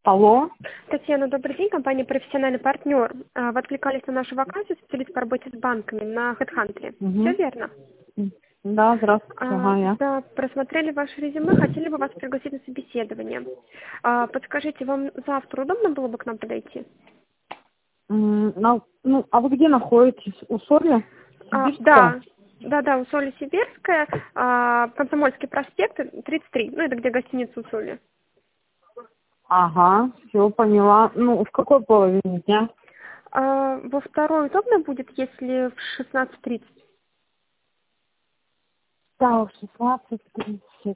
Алло. Татьяна, добрый день. Компания «Профессиональный партнер». Вы откликались на нашу вакансию специалист по работе с банками на HeadHunter. Все Мгм. верно? Да, здравствуйте. Ага, я. Да, просмотрели ваше резюме, хотели бы вас пригласить на собеседование. Подскажите, вам завтра удобно было бы к нам подойти? А вы где находитесь? Усолье? Сибирская? Да, Усолье-Сибирская, Комсомольский проспект, 33. Ну, это где гостиница Усолье. Ага, все поняла. В какой половине дня? Во второй удобно будет, если в 16:30? Да, в 16:30.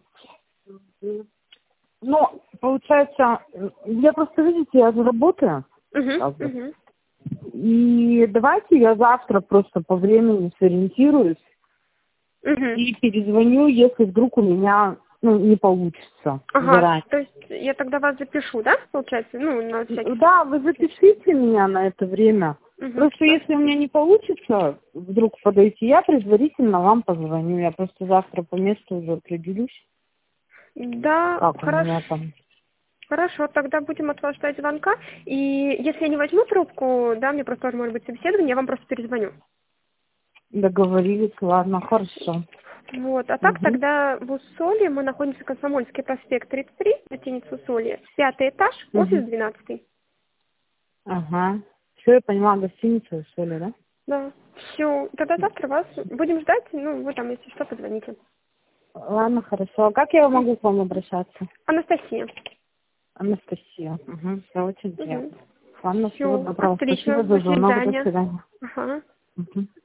Получается, я просто, видите, я же работаю. Как бы. Угу. И давайте я завтра просто по времени сориентируюсь Угу. и перезвоню, если вдруг у меня не получится Ага, заранее. то есть я тогда вас запишу, да, получается? Ну, на всякий Да, вы запишите меня на это время. случай. Просто если у меня не получится вдруг подойти, я предварительно вам позвоню. Я просто завтра по месту уже определюсь, Да, как у меня там. хорошо, тогда будем от вас ждать звонка. И если я не возьму трубку, да, мне просто тоже может быть собеседование, я вам просто перезвоню. Договорились, ладно, хорошо. Вот, а так Угу. тогда в Усолье мы находимся Комсомольский проспект 33, гостиница Усолье, 5-й этаж, Угу. офис 12. Ага. Все, я поняла, гостиница, что ли, да? Да, все, тогда завтра вас будем ждать, ну, вы там, если что, позвоните. Ладно, хорошо. А как я могу к вам обращаться? Анастасия. Анастасия. Угу. Все очень приятно. Угу. Ладно, всего Все, доброго. отлично, Спасибо до за звонок. До свидания. свидания. Ага. Угу.